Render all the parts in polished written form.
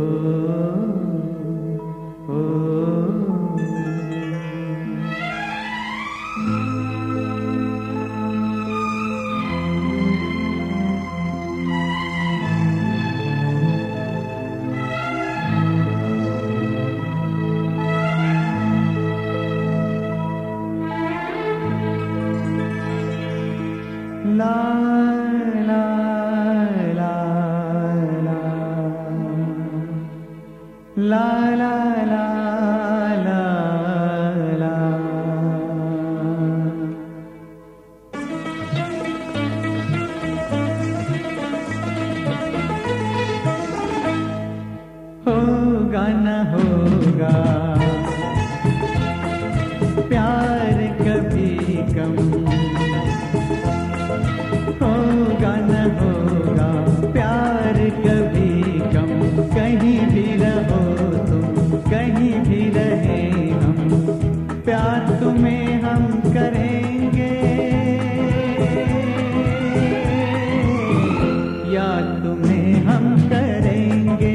ला ला ला ला ला ला ला ला। होगा न होगा प्यार कभी कम, होगा न होगा प्यार कभी कम। कहीं भी रहो तुम, कहीं भी रहे हम, प्यार तुम्हें हम करेंगे। याद तुम्हें हम करेंगे,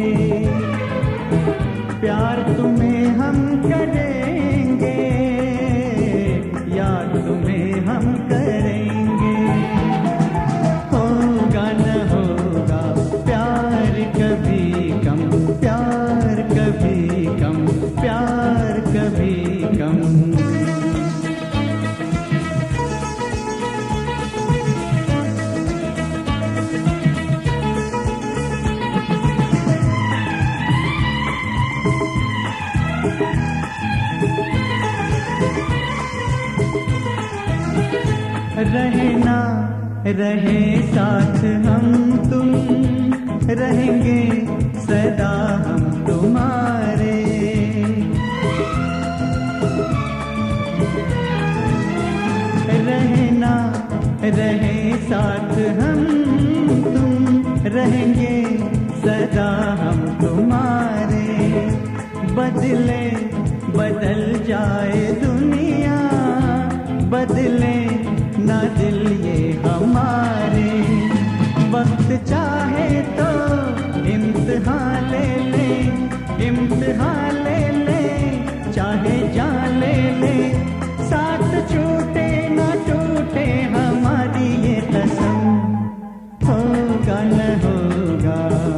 प्यार तुम्हें हम करेंगे, याद तुम्हें हम करेंगे। होगा न होगा प्यार कभी कम, प्यार कभी कम, प्यार कभी कम। रहे ना रहे साथ हम तुम, रहेंगे सदा हम तुम्हारे। रहे ना रहे साथ हम तुम, रहेंगे सदा हम तुम्हारे। बदले बदल जाए दुनिया, बदले ना दिल ये हमारे। वक्त चाहे तो इम्तिहान ले ले, इम्तिहान ले ले, चाहे जान ले ले। साथ छूटे ना टूटे हमारी ये कसम। होगा न होगा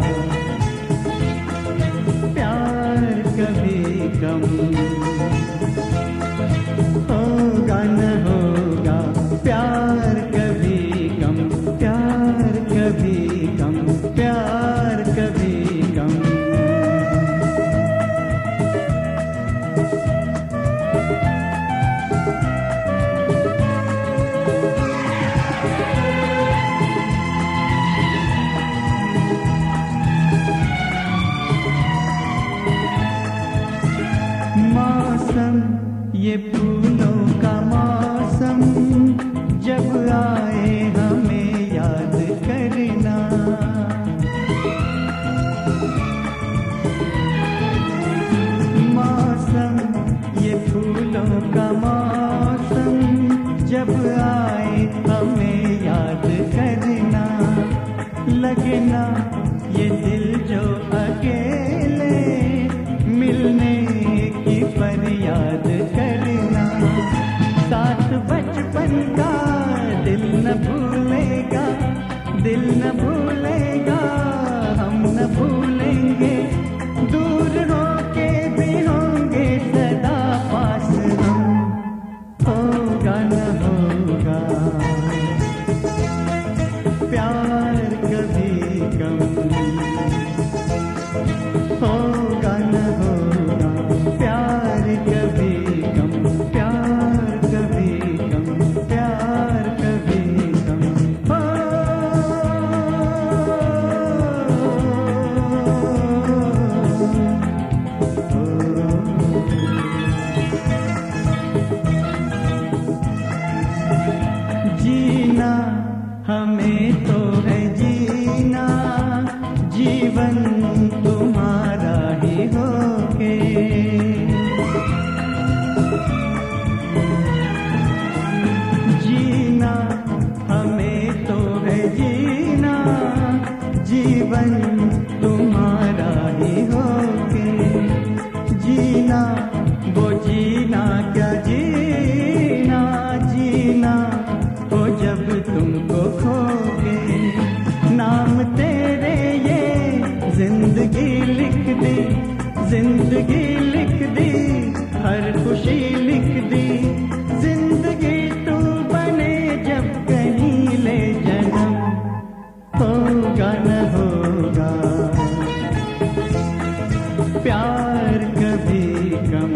प्यार कभी कम, होगा न होगा प्यार कभी कम, प्यार कभी कम, प्यार कभी कम। माँ जिंदगी लिख दी, हर खुशी लिख दी, जिंदगी तू बने जब कहीं ले जन्म, होगा न होगा प्यार कभी कम,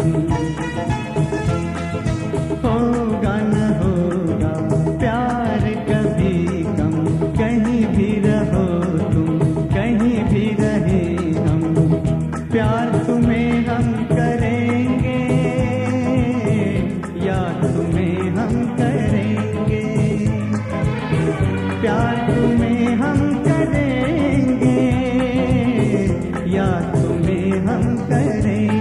होगा न होगा प्यार कभी कम, कहीं भी रहो तुम, कहीं भी रहे हम, प्यार तुम्हें हम करेंगे, याद तुम्हें हम करेंगे, प्यार तुम्हें हम करेंगे, याद तुम्हें हम करेंगे।